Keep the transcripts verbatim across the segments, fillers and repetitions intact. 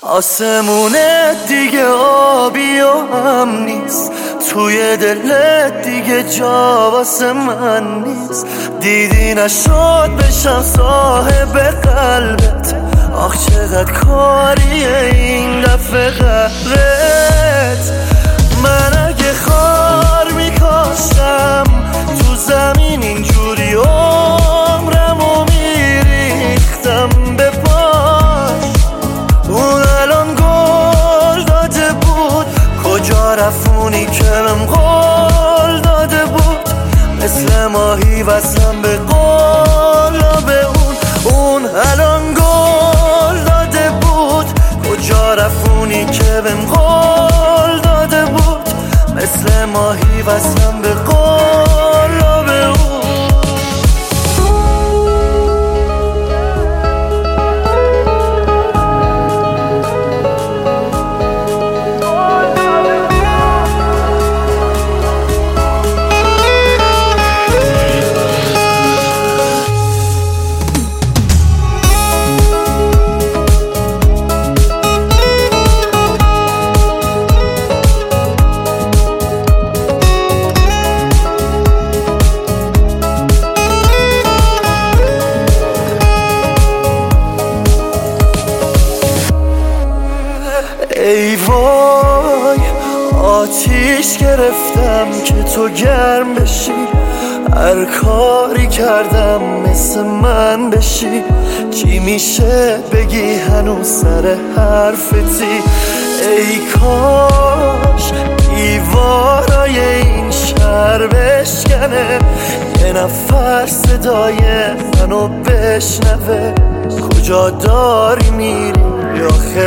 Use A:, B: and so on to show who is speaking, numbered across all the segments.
A: آسمونت دیگه آبی و هم نیست، توی دلت دیگه جا واسه من نیست. دیدی نشد بشم صاحب قلبت، آخ چقدر کاریه این دفعه قلبت. من اگه خار میکاشتم تو زمین اینجوری عمرمو میریختم به پاش. اون الان گل داده بود، کجا رفونی که بهم قول داده بود. مثل ماهی وصلم به قلاب اون. اون الان گل داده بود، کجا رفونی که بهم قول داده بود. مثل ماهی وصلم به قلاب اون. ای وای آتیش گرفتم که تو گرم بشی، هر کاری کردم مثل من بشی. چی میشه بگی هنوز سر حرفتی؟ ای کاش دیوارای این شهر بشکنه، یه نفر صدای منو بشنوه. کجا داری میری یا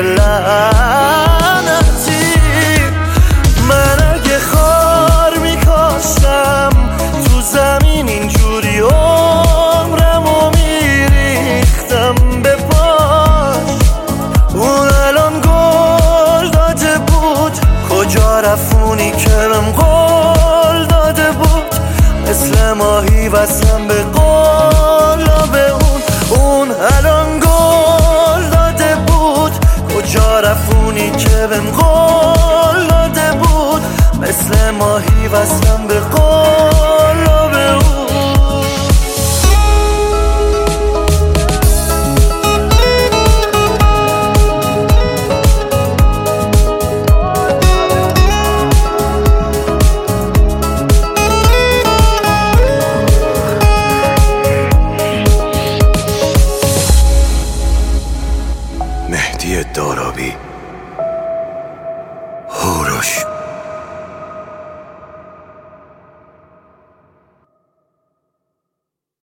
A: خلعنتی؟ من اگه خار میکاشتم تو زمین اینجوری عمرمو میریختم به پاش. اون الان گل داده بود، کجا رفونی که بهم قول داده بود. مثل ماهی وصلم به قلاب اون. اون الان گل داده بود، کجا رفونی که بهم قول داده بود. مثل ماهی وصلم به قلاب اون.
B: مهدی دارابی.